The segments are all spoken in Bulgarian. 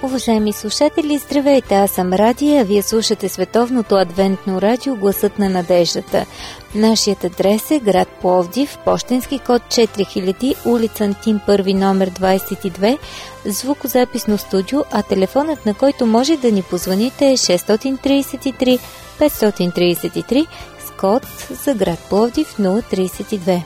Уважаеми слушатели, здравейте! Аз съм Радия, а вие слушате Световното адвентно радио Гласът на надеждата. Нашият адрес е град Пловдив, пощенски код 4000, улица Антим 1, номер 22, звукозаписно студио, а телефонът, на който може да ни позвоните, е 633 533 с код за град Пловдив 032.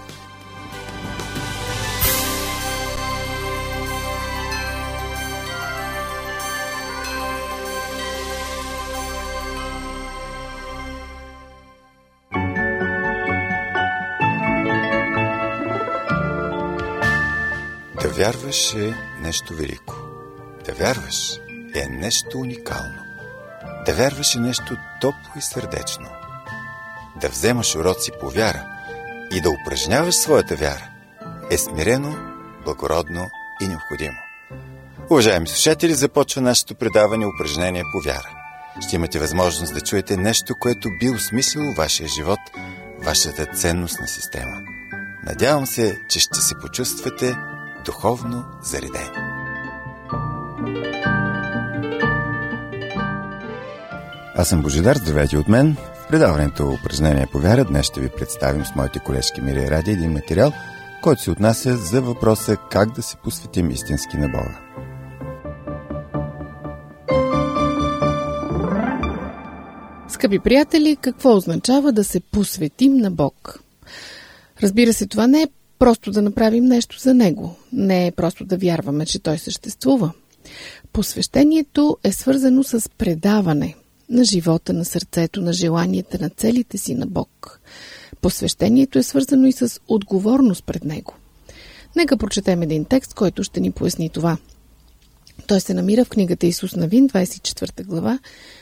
Да вярваш е нещо велико. Да вярваш е нещо уникално. Да вярваш е нещо топло и сърдечно. Да вземаш уроци по вяра и да упражняваш своята вяра е смирено, благородно и необходимо. Уважаеми слушатели, започва нашето предаване упражнение по вяра. Ще имате възможност да чуете нещо, което би осмислило вашия живот, вашата ценностна система. Надявам се, че ще се почувствате духовно заредени. Аз съм Божидар, здравейте от мен. В предаването упражнение по вяра днес ще ви представим с моите колежки Мирия и Радия един материал, който се отнася за въпроса как да се посветим истински на Бога. Скъпи приятели, какво означава да се посветим на Бог? Разбира се, това не е просто да направим нещо за Него. Не е просто да вярваме, че Той съществува. Посвещението е свързано с предаване на живота, на сърцето, на желанията, на целите си на Бог. Посвещението е свързано и с отговорност пред Него. Нека прочетем един текст, който ще ни поясни това. Той се намира в книгата Исус Навин, 24 глава,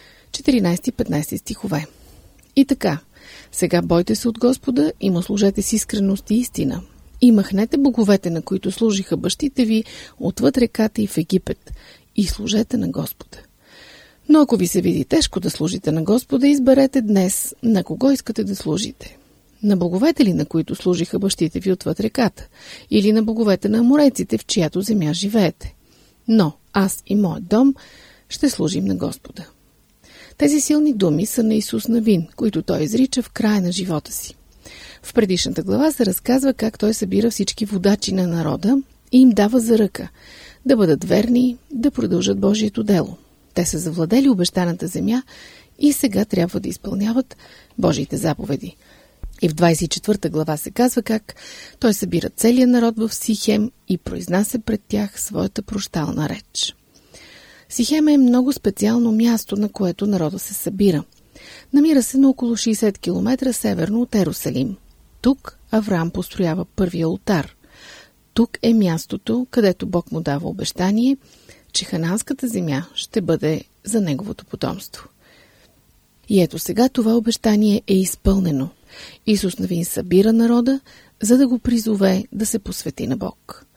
14-15 стихове. И така, сега бойте се от Господа и му служете с искреност и истина. И махнете боговете, на които служиха бащите ви отвъд реката и в Египет, и служете на Господа. Но ако ви се види тежко да служите на Господа, изберете днес на кого искате да служите. На боговете ли, на които служиха бащите ви отвъд реката, или на боговете на аморейците, в чиято земя живеете? Но аз и моят дом ще служим на Господа. Тези силни думи са на Исус Навин, които той изрича в края на живота си. В предишната глава се разказва как той събира всички водачи на народа и им дава за ръка да бъдат верни, да продължат Божието дело. Те са завладели обещаната земя и сега трябва да изпълняват Божиите заповеди. И в 24 глава се казва как той събира целия народ в Сихем и произнася пред тях своята прощална реч. Сихем е много специално място, на което народа се събира. Намира се на около 60 км северно от Ерусалим. Тук Авраам построява първия олтар. Тук е мястото, където Бог му дава обещание, че хананската земя ще бъде за неговото потомство. И ето сега това обещание е изпълнено. Исус Навин събира народа, за да го призове да се посвети на Бог.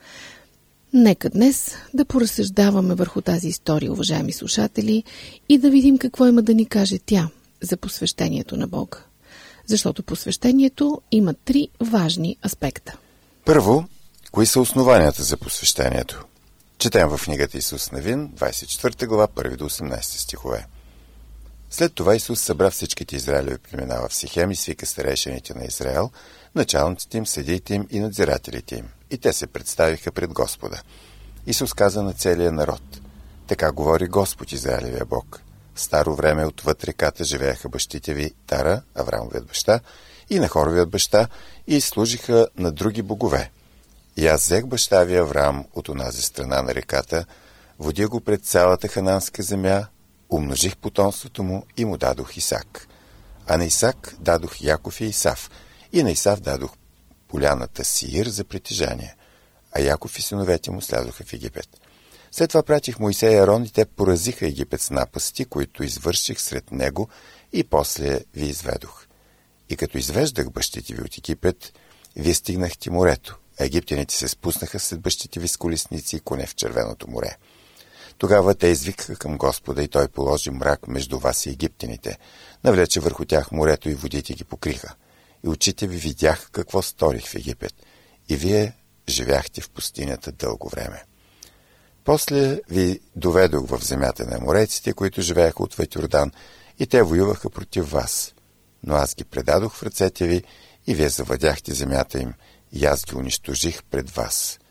Нека днес да поразсъждаваме върху тази история, уважаеми слушатели, и да видим какво има да ни каже тя за посвещението на Бога. Защото посвещението има 3 важни аспекта. Първо, кои са основанията за посвещението? Четем в книгата Исус Навин, 24 глава, 1 до 18 стихове. След това Исус събра всичките израилеви племена в Сихем и свика старейшините на Израел, началниците им, съдиите им и надзирателите им. И те се представиха пред Господа. Исус каза на целия народ: така говори Господ, Израилевия Бог. В старо време отвъд реката живееха бащите ви Тара, Авраамовият баща, и Нахоровият баща, и служиха на други богове. И аз взех баща ви Авраам от онази страна на реката, водя го пред цялата хананска земя, умножих потомството му и му дадох Исак. А на Исак дадох Яков и Исав, и на Исав дадох поляната Сиир за притежание, а Яков и синовете му слязоха в Египет. След това пратих Моисей и Арон и те поразиха Египет с напасти, които извърших сред него, и после ви изведох. И като извеждах бащите ви от Египет, вие стигнахте морето, а египтяните се спуснаха след бащите ви с колесници и коне в Червеното море. Тогава те извикаха към Господа и той положи мрак между вас и египтяните, навлече върху тях морето и водите ги покриха. И очите ви видяха какво сторих в Египет, и вие живяхте в пустинята дълго време. После ви доведох в земята на аморейците, които живееха отвъд Йордан, и те воюваха против вас. Но аз ги предадох в ръцете ви и вие завладяхте земята им, и аз ги унищожих пред вас.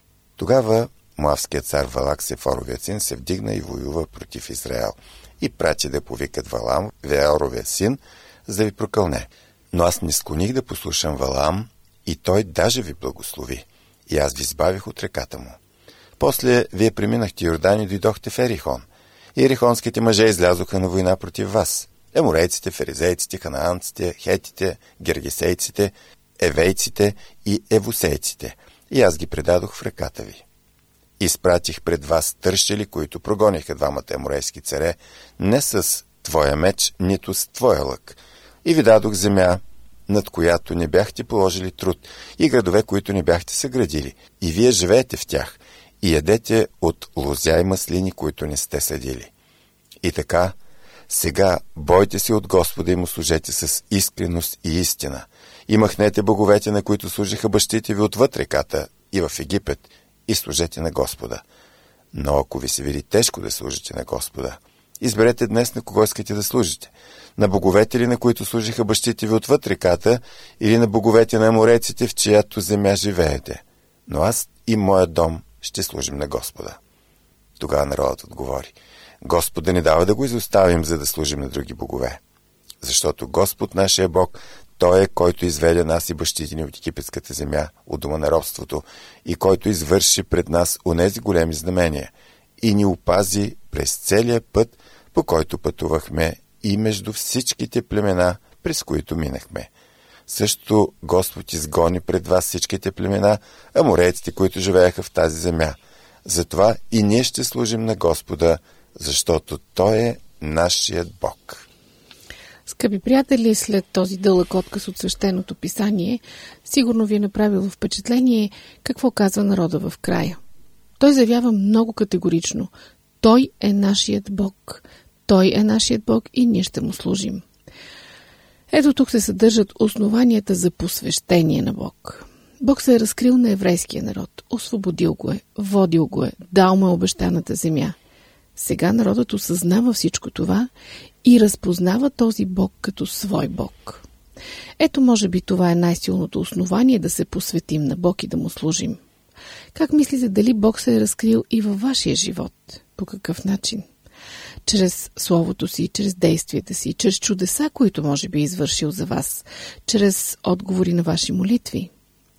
Тогава Моавският цар Валак, Сефоровият син, се вдигна и воюва против Израел и прати да повикат Валам, Веоровият син, за да ви прокълне. Но аз не склоних да послушам Валам, и той даже ви благослови, и аз ви избавих от реката му. После вие преминахте Йордан и дойдохте в Ерихон. И ерихонските мъже излязоха на война против вас. Еморейците, ферезейците, ханаанците, хетите, гергесейците, евейците и евусейците. И аз ги предадох в ръката ви. Изпратих пред вас тършели, които прогониха двамата еморейски царе, не с твоя меч, нито с твоя лък. И ви дадох земя, над която не бяхте положили труд, и градове, които не бяхте съградили. И вие живеете в тях, и ядете от лозя и маслини, които не сте съдили. И така, сега бойте се от Господа и му служете с искреност и истина. И махнете боговете, на които служиха бащите ви отвъд реката и в Египет, и служете на Господа. Но ако ви се види тежко да служите на Господа, изберете днес на кого искате да служите. На боговете ли, на които служиха бащите ви отвъд реката, или на боговете на аморейците, в чиято земя живеете. Но аз и моят дом ще служим на Господа. Тогава народът отговори: Господа ни дава да го изоставим, за да служим на други богове. Защото Господ, нашия Бог, Той е, който изведе нас и бащите ни от египетската земя, от дома на робството, и който извърши пред нас онези големи знамения, и ни опази през целия път, по който пътувахме, и между всичките племена, през които минахме. Също Господ изгони пред вас всичките племена, аморейците, които живееха в тази земя. Затова и ние ще служим на Господа, защото Той е нашият Бог. Скъпи приятели, след този дълъг отказ от свещеното писание, сигурно ви е направило впечатление какво казва народа в края. Той заявява много категорично: Той е нашият Бог. Той е нашият Бог и ние ще му служим. Ето тук се съдържат основанията за посвещение на Бог. Бог се е разкрил на еврейския народ, освободил го е, водил го е, дал му е обещаната земя. Сега народът осъзнава всичко това и разпознава този Бог като свой Бог. Ето, може би това е най-силното основание да се посветим на Бог и да му служим. Как мислите, дали Бог се е разкрил и във вашия живот? По какъв начин? Чрез словото си, чрез действията си, чрез чудеса, които може би е извършил за вас, чрез отговори на ваши молитви.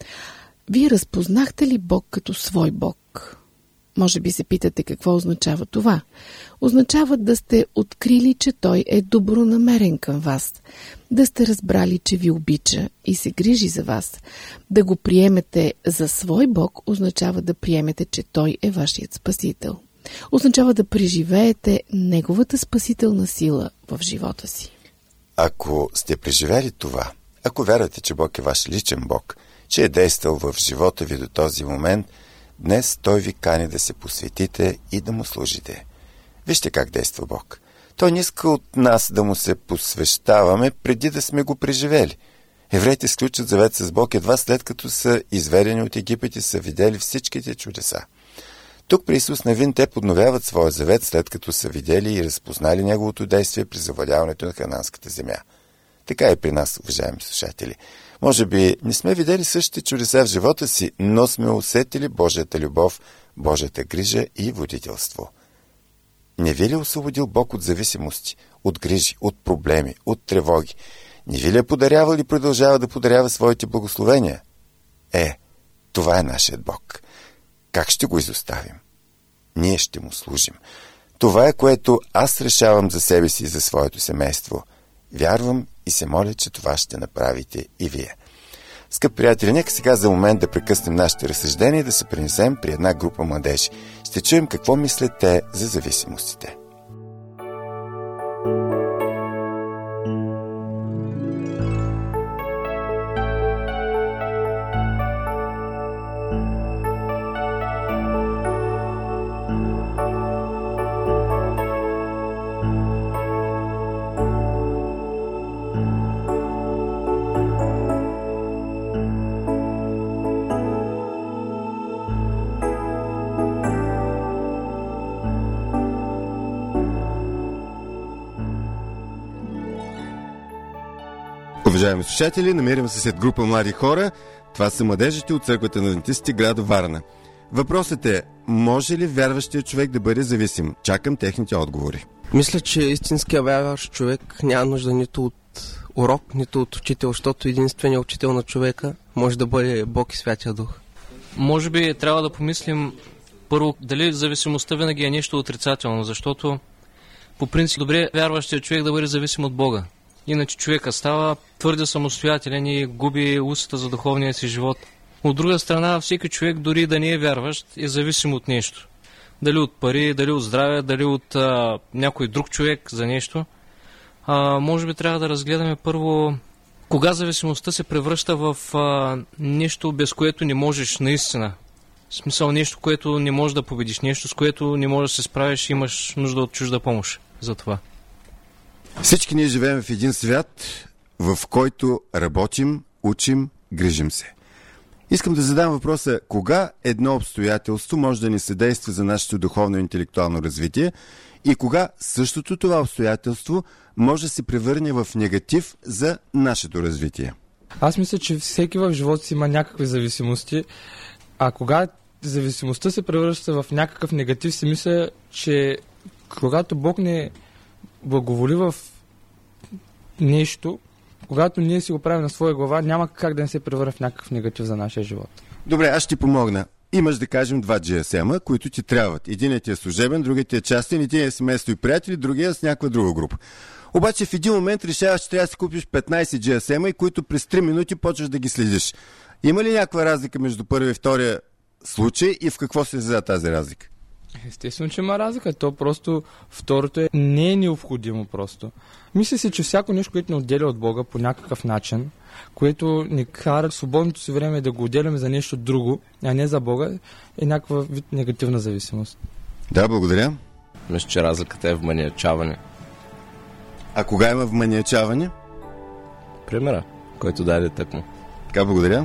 Вие разпознахте ли Бог като свой Бог? Може би се питате какво означава това. Означава да сте открили, че Той е добронамерен към вас, да сте разбрали, че ви обича и се грижи за вас. Да го приемете за свой Бог означава да приемете, че Той е вашият Спасител. Означава да преживеете Неговата спасителна сила в живота си. Ако сте преживели това, ако вярвате, че Бог е ваш личен Бог, че е действал в живота ви до този момент, днес Той ви кани да се посветите и да му служите. Вижте как действа Бог. Той не иска от нас да му се посвещаваме преди да сме го преживели. Евреите сключат завет с Бог едва след като са изведени от Египет и са видели всичките чудеса. Тук при Исус Навин те подновяват своя завет, след като са видели и разпознали Неговото действие при завладяването на хананската земя. Така е при нас, уважаеми слушатели. Може би не сме видели същите чудеса в живота си, но сме усетили Божията любов, Божията грижа и водителство. Не ви ли освободил Бог от зависимости, от грижи, от проблеми, от тревоги? Не ви ли е подарявал и продължава да подарява своите благословения? Това е нашият Бог. Как ще го изоставим? Ние ще му служим. Това е, което аз решавам за себе си и за своето семейство. Вярвам и се моля, че това ще направите и вие. Скъпи приятели, нека сега за момент да прекъснем нашите разсъждения и да се пренесем при една група младежи. Ще чуем какво мислят те за зависимостите. уважаеми слушатели. Намираме се след група млади хора. Това са младежите от църквата на адвентистите, град Варна. Въпросът е, може ли вярващия човек да бъде зависим? Чакам техните отговори. Мисля, че истинския вярващ човек няма нужда нито от урок, нито от учител, защото единственият учител на човека може да бъде Бог и Святия Дух. Може би трябва да помислим първо дали зависимостта винаги е нещо отрицателно, защото по принцип добре вярващия човек да бъде зависим от Бога. Иначе човека става твърде самостоятелен и губи усета за духовния си живот. От друга страна, всеки човек, дори да не е вярващ, е зависим от нещо. Дали от пари, дали от здраве, дали от някой друг човек за нещо. Може би трябва да разгледаме първо кога зависимостта се превръща в нещо, без което не можеш наистина. В смисъл нещо, което не можеш да победиш, нещо, с което не можеш да се справиш и имаш нужда от чужда помощ за това. Всички ние живеем в един свят, в който работим, учим, грижим се. Искам да задам въпроса, кога едно обстоятелство може да ни съдейства за нашето духовно и интелектуално развитие и кога същото това обстоятелство може да се превърне в негатив за нашето развитие? Аз мисля, че всеки в живота си има някакви зависимости, а кога зависимостта се превръща в някакъв негатив, си мисля, че когато Бог не благоволи в нещо, когато ние си го правим на своя глава, няма как да не се превърне в някакъв негатив за нашия живот. Добре, аз ще ти помогна. Имаш, да кажем, 2 GSM-а, които ти трябват. Единият ти е служебен, другият ти е частен, единият е семейство и приятели, другият е с някаква друга група. Обаче в един момент решаваш, че трябва да си купиш 15 GSM-а и които през 3 минути почваш да ги следиш. Има ли някаква разлика между първия и втория случай и в какво се създаде тази разлика? Естествено, че има разлика. То просто второто не е необходимо просто. Мисля си, че всяко нещо, което ни отделя от Бога по някакъв начин, което ни кара свободното си време да го отделяме за нещо друго, а не за Бога, е някаква вид негативна зависимост. Да, благодаря. Мисля, че разликата е в маниачаване. А кога има вманиачаване? Примера, който даде тъкмо. Така, благодаря.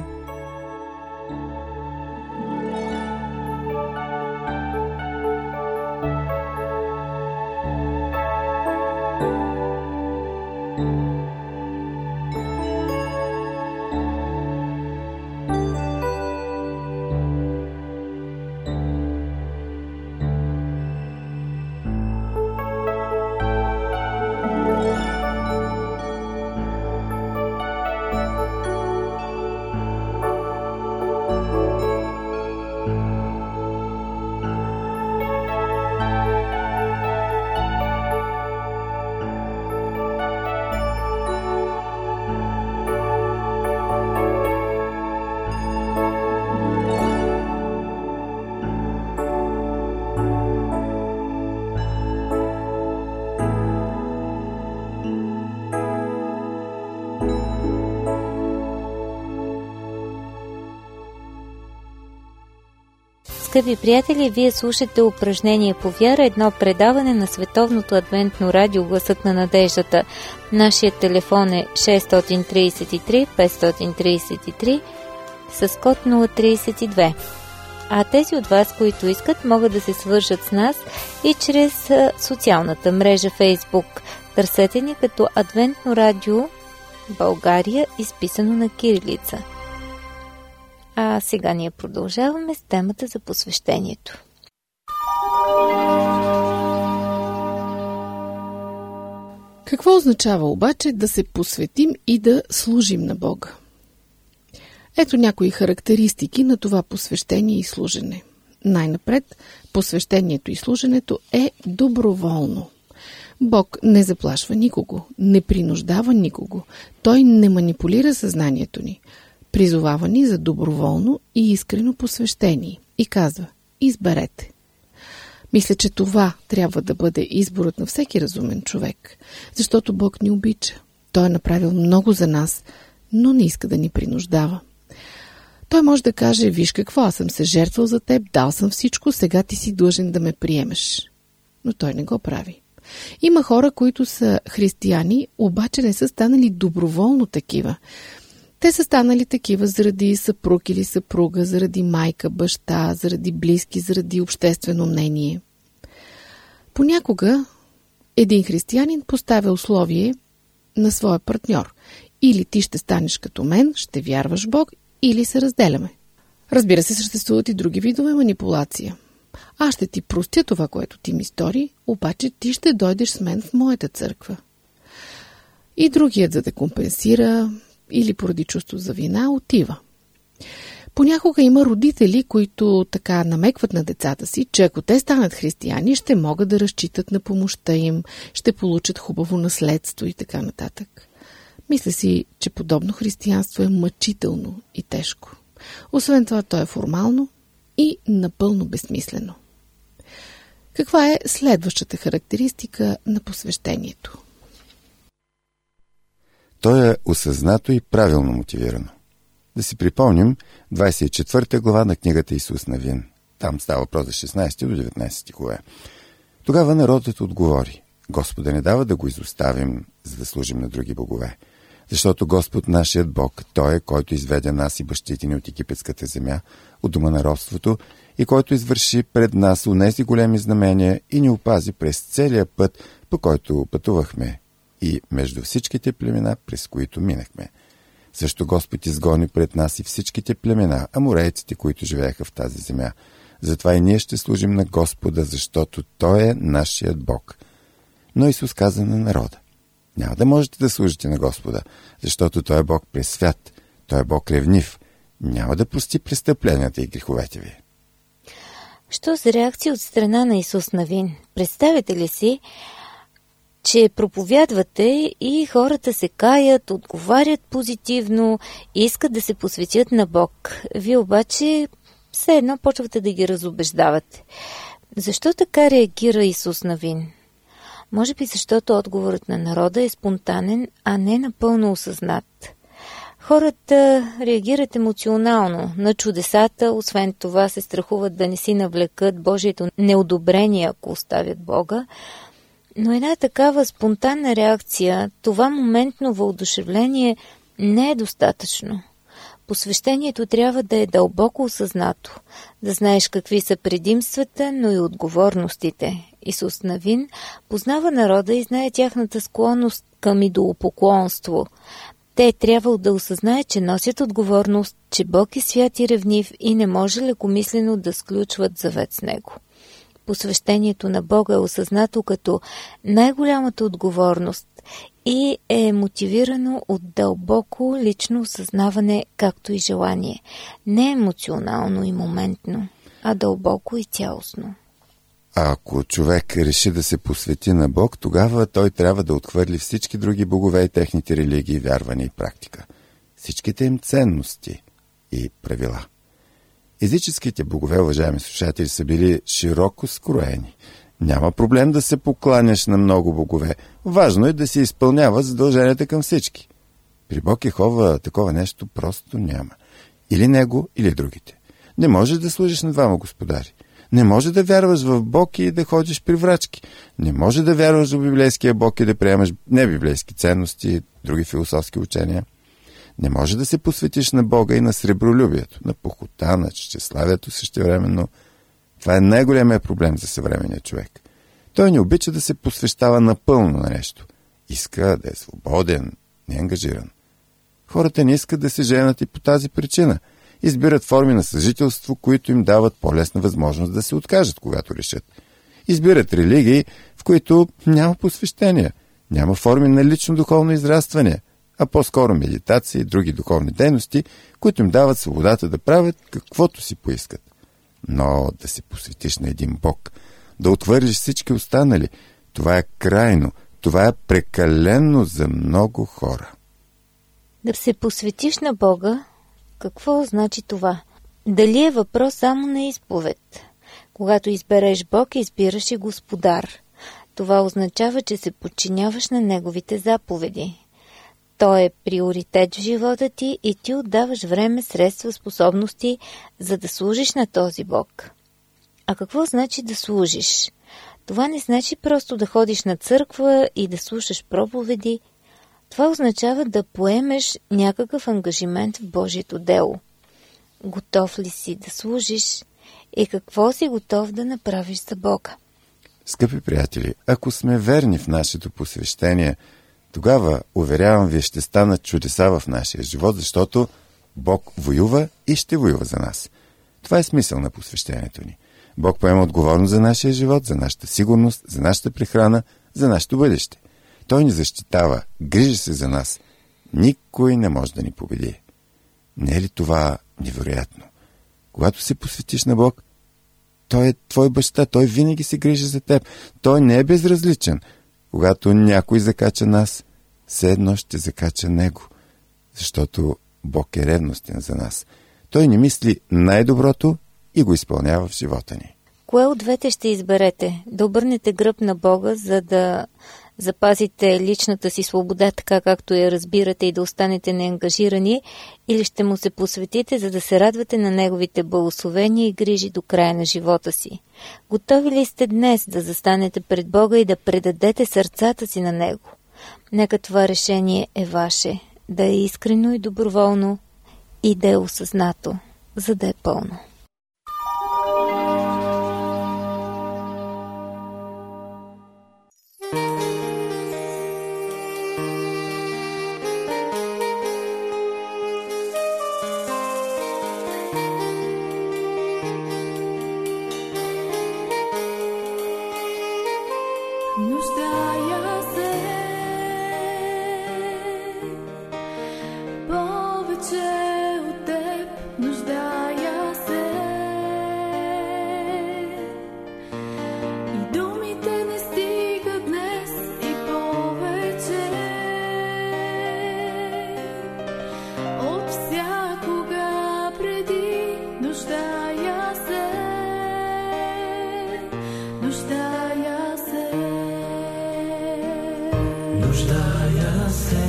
Скъпи приятели, вие слушате упражнение по вяра, едно предаване на Световното адвентно радио Гласът на надеждата. Нашият телефон е 633 533 с код 032. А тези от вас, които искат, могат да се свържат с нас и чрез социалната мрежа Facebook. Търсете ни като Адвентно радио България, изписано на кирилица. А сега ние продължаваме с темата за посвещението. Какво означава обаче да се посветим и да служим на Бога? Ето някои характеристики на това посвещение и служене. Най-напред, посвещението и служенето е доброволно. Бог не заплашва никого, не принуждава никого. Той не манипулира съзнанието ни. Призовава ни за доброволно и искрено посвещение и казва: изберете. Мисля, че това трябва да бъде изборът на всеки разумен човек, защото Бог ни обича. Той е направил много за нас, но не иска да ни принуждава. Той може да каже: виж какво, аз съм се жертвал за теб, дал съм всичко, сега ти си длъжен да ме приемеш. Но той не го прави. Има хора, които са християни, обаче не са станали доброволно такива. Те са станали такива заради съпруг или съпруга, заради майка, баща, заради близки, заради обществено мнение. Понякога един християнин поставя условие на своя партньор Или ти ще станеш като мен, ще вярваш в Бог, или се разделяме. Разбира се, съществуват и други видове манипулация. Аз ще ти простя това, което ти ми стори, обаче ти ще дойдеш с мен в моята църква. И другият, за да компенсира или поради чувство за вина, отива. Понякога има родители, които така намекват на децата си, че ако те станат християни, ще могат да разчитат на помощта им, ще получат хубаво наследство и така нататък. Мисля си, че подобно християнство е мъчително и тежко. Освен това, то е формално и напълно безсмислено. Каква е следващата характеристика на посвещението? То е осъзнато и правилно мотивирано. Да си припомним 24 глава на книгата Исус Навин. Там става въпрос за 16 до 19 стихове. Тогава народът отговори: Господа не дава да го изоставим, за да служим на други богове. Защото Господ, нашият Бог, Той е, който изведе нас и бащите ни от египетската земя, от дома на робството, и който извърши пред нас онези големи знамения и ни опази през целия път, по който пътувахме, и между всичките племена, през които минахме. Също Господ изгони пред нас и всичките племена, аморейците, които живееха в тази земя. Затова и ние ще служим на Господа, защото Той е нашият Бог. Но Исус каза на народа: няма да можете да служите на Господа, защото Той е Бог пресвят, Той е Бог ревнив, няма да прости престъпленията и греховете ви. Що за реакция от страна на Исус Навин? Представете ли си, че проповядвате и хората се каят, отговарят позитивно, искат да се посветят на Бог. Вие обаче все едно почвате да ги разубеждавате. Защо така реагира Исус Навин? Може би защото отговорът на народа е спонтанен, а не напълно осъзнат. Хората реагират емоционално на чудесата, освен това се страхуват да не си навлекат Божието неодобрение, ако оставят Бога. Но една такава спонтанна реакция, това моментно въодушевление не е достатъчно. Посвещението трябва да е дълбоко осъзнато, да знаеш какви са предимствата, но и отговорностите. Исус Навин познава народа и знае тяхната склонност към идолопоклонство. Те е трябвало да осъзнаят, че носят отговорност, че Бог е свят и ревнив и не може лекомислено да сключват завет с Него. Посвещението на Бога е осъзнато като най-голямата отговорност и е мотивирано от дълбоко лично осъзнаване, както и желание. Не емоционално и моментно, а дълбоко и цялостно. А ако човек реши да се посвети на Бог, тогава той трябва да отхвърли всички други богове и техните религии, вярвания и практика. Всичките им ценности и правила. Езическите богове, уважаеми слушатели, са били широко скроени. Няма проблем да се покланяш на много богове. Важно е да се изпълнява задълженията към всички. При Бог Йехова такова нещо просто няма. Или него, или другите. Не можеш да служиш на двама господари. Не може да вярваш в Бог и да ходиш при врачки. Не може да вярваш в библейския Бог и да приемаш небиблейски ценности, други философски учения. Не може да се посветиш на Бога и на сребролюбието, на похота, на тщеславието същевременно. Това е най-големият проблем за съвременния човек. Той не обича да се посвещава напълно на нещо. Иска да е свободен, неангажиран. Хората не искат да се женят и по тази причина. Избират форми на съжителство, които им дават по-лесна възможност да се откажат, когато решат. Избират религии, в които няма посвещения, няма форми на лично духовно израстване, а по-скоро медитация и други духовни дейности, които им дават свободата да правят каквото си поискат. Но да се посветиш на един Бог, да отхвърлиш всички останали, това е крайно, това е прекалено за много хора. Да се посветиш на Бога, какво значи това? Дали е въпрос само на изповед? Когато избереш Бог, избираш и Господар. Това означава, че се подчиняваш на Неговите заповеди. Той е приоритет в живота ти и ти отдаваш време, средства, способности, за да служиш на този Бог. А какво значи да служиш? Това не значи просто да ходиш на църква и да слушаш проповеди. Това означава да поемеш някакъв ангажимент в Божието дело. Готов ли си да служиш и какво си готов да направиш за Бога? Скъпи приятели, ако сме верни в нашето посвещение, Тогава, уверявам ви, ще станат чудеса в нашия живот, защото Бог воюва и ще воюва за нас. Това е смисъл на посвещението ни. Бог поема отговорност за нашия живот, за нашата сигурност, за нашата прехрана, за нашето бъдеще. Той ни защитава, грижи се за нас. Никой не може да ни победи. Не е ли това невероятно? Когато се посветиш на Бог, Той е твой баща, Той винаги се грижи за теб. Той не е безразличен. Когато някой закача нас, все едно ще закача него, защото Бог е ревностен за нас. Той ни мисли най-доброто и го изпълнява в живота ни. Кое от двете ще изберете? Да обърнете гръб на Бога, за да запазите личната си свобода, така както я разбирате, и да останете неангажирани, или ще му се посветите, за да се радвате на неговите благословения и грижи до края на живота си? Готови ли сте днес да застанете пред Бога и да предадете сърцата си на Него? Нека това решение е ваше, да е искрено и доброволно и да е осъзнато, за да е пълно. Нуждая се повече от теб, нуждая се, и думите не стигат днес и повече от всякога преди. Нуждая се, нуждая се. Нуждая се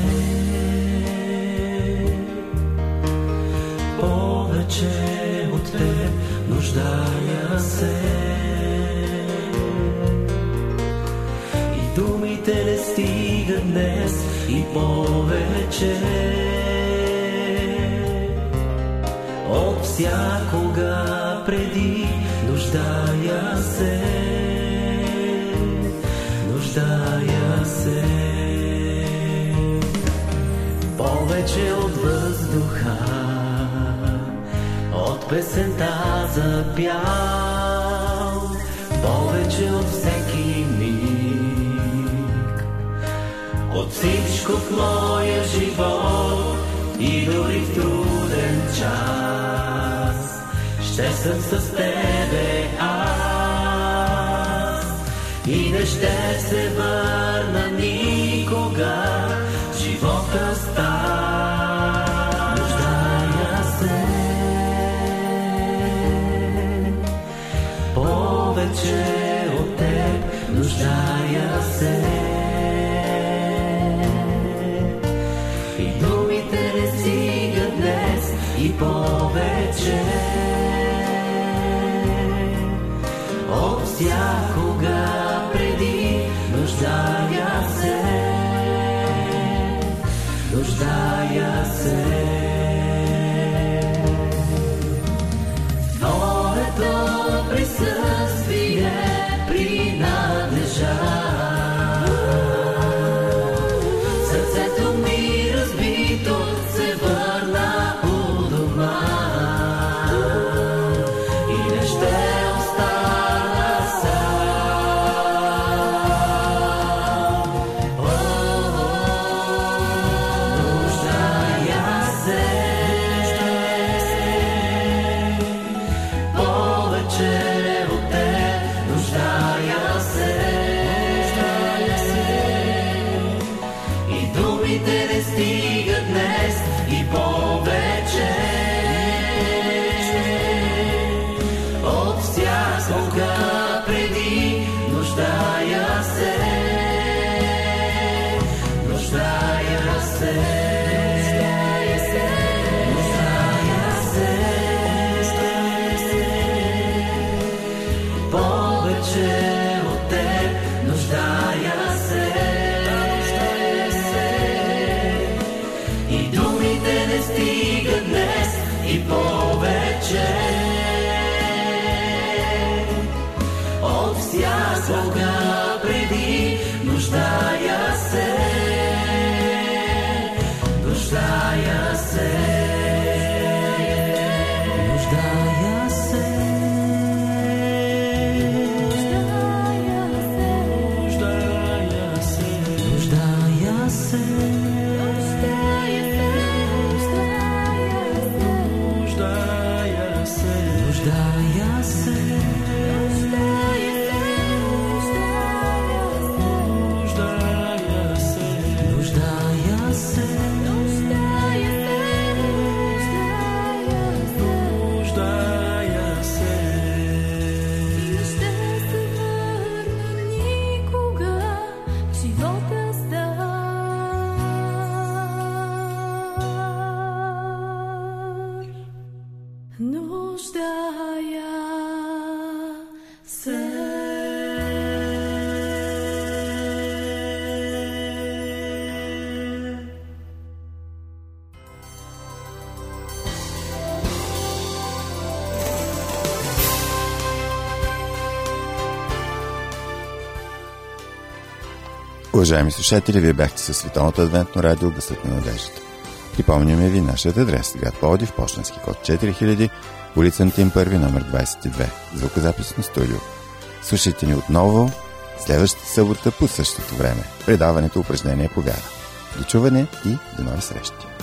повече от теб, нуждая се, и думите не стигат днес и повече от всякога преди. Нуждая се, нуждая се. Повече от въздуха, от песента запял, повече от всеки миг, от всичко в моя живот, и дори в труден час ще съм с тебе аз, и не ще се върна никога. Живота става. Нуждая се повече от теб, нуждая се, и думите не стигат днес и повече от всякога преди. Нуждая се, нуждая се. Твоето присъствие принадлежа. Сърцето ми разбито се върна у дома, и не ще остана сам. Нуждая се повече от теб, нуждая се, и думите не стигат днес и повече от всякога преди. Нуждая се, нуждая се, нуждая се, повече от теб, нуждая се, и думите не стигат днес и повече от всякога преди. Нуждая се, нуждая се. Уважаеми слушатели, вие бяхте със Световното адвентно радио Гласът на надеждата. Припомняме ви нашият адрес: град Пловдив, пощенски код 4000, улица Антим 1, номер 22, звукозаписно студио. Слушайте ни отново следващата събота по същото време. Предаването упражнение по вяра. До чуване и до нови срещи!